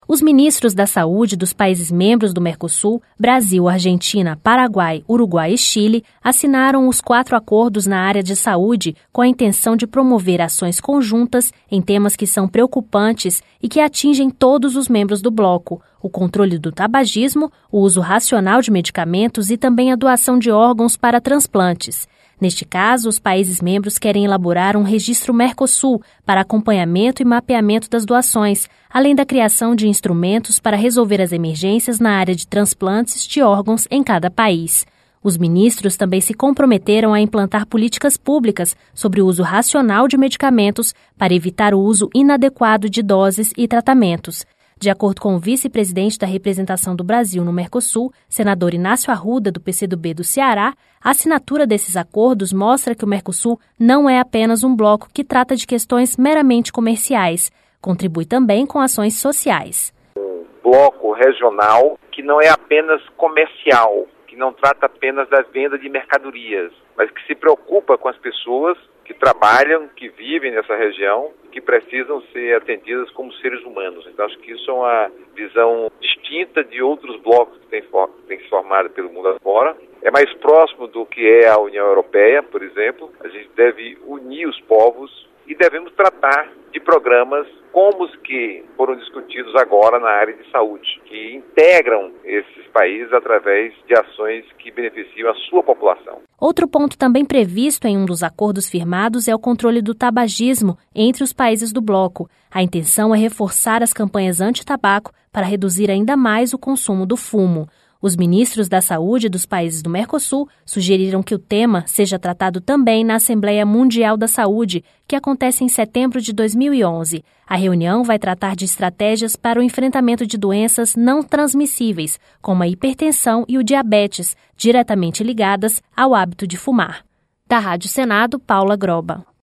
Os ministros da Saúde dos países membros do Mercosul, Brasil, Argentina, Paraguai, Uruguai e Chile, assinaram os 4 acordos na área de saúde com a intenção de promover ações conjuntas em temas que são preocupantes e que atingem todos os membros do bloco: o controle do tabagismo, o uso racional de medicamentos e também a doação de órgãos para transplantes. Neste caso, os países membros querem elaborar um registro Mercosul para acompanhamento e mapeamento das doações, além da criação de instrumentos para resolver as emergências na área de transplantes de órgãos em cada país. Os ministros também se comprometeram a implantar políticas públicas sobre o uso racional de medicamentos para evitar o uso inadequado de doses e tratamentos. De acordo com o vice-presidente da representação do Brasil no Mercosul, senador Inácio Arruda, do PCdoB do Ceará, a assinatura desses acordos mostra que o Mercosul não é apenas um bloco que trata de questões meramente comerciais. Contribui também com ações sociais. Um bloco regional que não é apenas comercial, que não trata apenas da venda de mercadorias, mas que se preocupa com as pessoas que trabalham, que vivem nessa região, que precisam ser atendidas como seres humanos. Então, acho que isso é uma visão distinta de outros blocos que têm se formado pelo mundo afora. É mais próximo do que é a União Europeia, por exemplo. A gente deve unir os povos e devemos tratar de programas como os que foram discutidos agora na área de saúde, que integram esses países através de ações que beneficiam a sua população. Outro ponto também previsto em um dos acordos firmados é o controle do tabagismo entre os países do bloco. A intenção é reforçar as campanhas anti-tabaco para reduzir ainda mais o consumo do fumo. Os ministros da Saúde dos países do Mercosul sugeriram que o tema seja tratado também na Assembleia Mundial da Saúde, que acontece em setembro de 2011. A reunião vai tratar de estratégias para o enfrentamento de doenças não transmissíveis, como a hipertensão e o diabetes, diretamente ligadas ao hábito de fumar. Da Rádio Senado, Paula Groba.